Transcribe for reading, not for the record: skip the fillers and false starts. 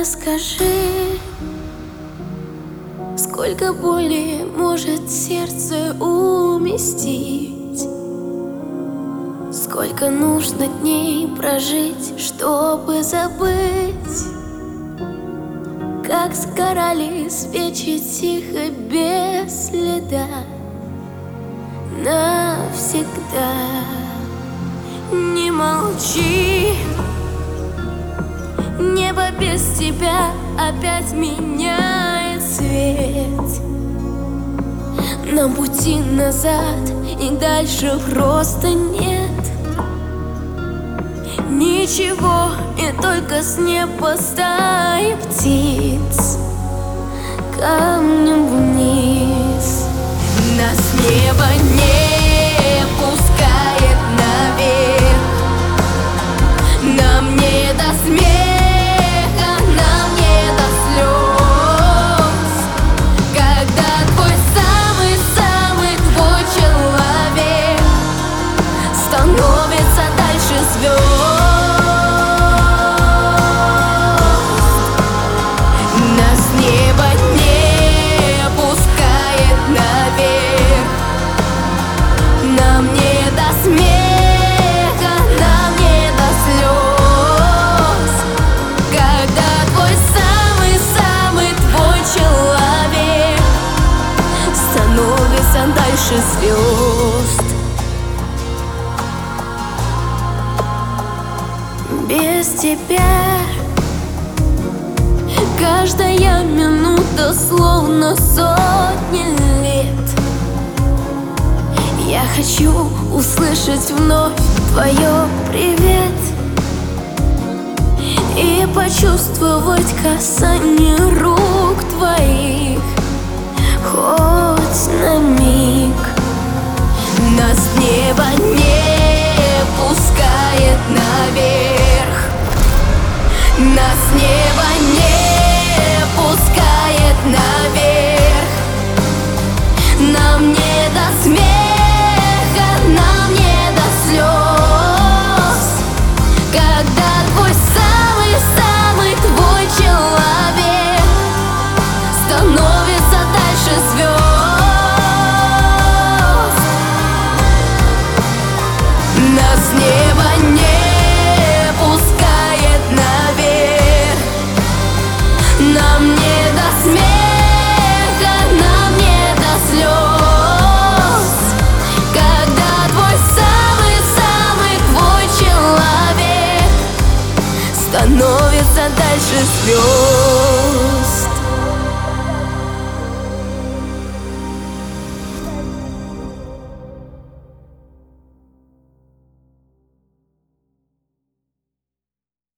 Расскажи, сколько боли может сердце уместить, сколько нужно дней прожить, чтобы забыть, как сгорали свечи тихо, без следа, навсегда. Не молчи, небо без тебя опять меняет цвет. Нам пути назад и дальше просто нет ничего, и только с неба стаи птиц камнем вниз. Нас небо не пускает наверх, нам не до смеха, нам не до слез. Когда твой самый-самый твой человек становится дальше звезд. Нас небо не пускает наверх, нам не до смеха, нам не до слез. Когда твой самый-самый твой человек становится дальше звезд. Без тебя каждая минута словно сотни лет. Я хочу услышать вновь твое привет и почувствовать касание рук твоих хоть на миг. Нас небо не пускает наверх, нас небо не пускает наверх, нам не до смеха, нам не до слез. Когда твой самый-самый твой человек становится дальше звезд. Нас небо не пускает наверх, нам не до смеха, нам не до слез. Когда твой самый-самый твой человек становится дальше звезд.